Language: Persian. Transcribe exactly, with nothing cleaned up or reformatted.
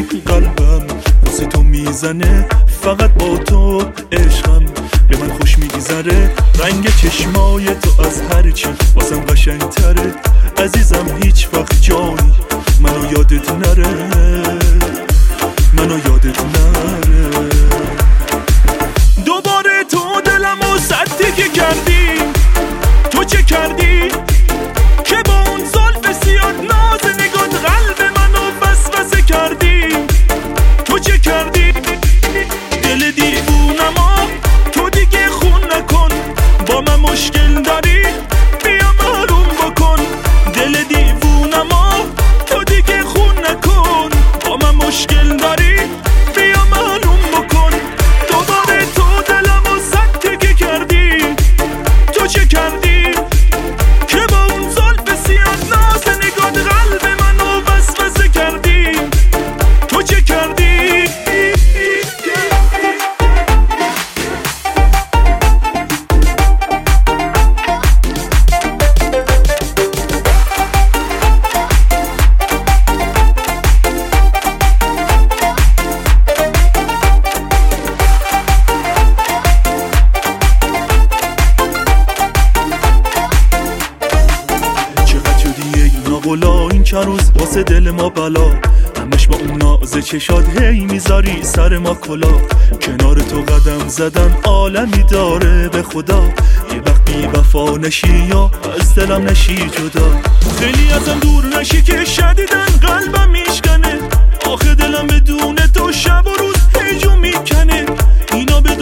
قلبم واسه تو میزنه، فقط با تو عشقم به من خوش میگذره. رنگ چشمای تو از هر چی واسم قشنگتره، عزیزم هیچ وقت جانی منو یادت نره، منو یادت نره. دوباره تو دلمو سدی کردی، تو چه کردی که با اون زلف سیاد ناز نگات قلب منو وسوسه کردی؟ تو چه کردی؟ دل دیوونما تو دیگه خون نکن، با من مشکل داری بیا معلوم بکن. دل دیوونما تو دیگه خون نکن، با من مشکل داری بیا معلوم بکن. دوباره تو دلمو سدی کردی، تو چه کردی که با اون زلف سیاد ناز نگات قلب منو وسوسه کردی؟ تو چه کردی؟ این چند روز واسه دل ما بلا، همش با اون ناز چشاد هی میذاری سر ما کلا. کنار تو قدم زدن عالمی داره به خدا، یه وقت بی وفا نشی یا از دلم نشی جدا. خیلی ازم دور نشی که شدیدن قلبم میشکنه، آخه دلم بدون تو شب و روز هیجون میکنه. اینا به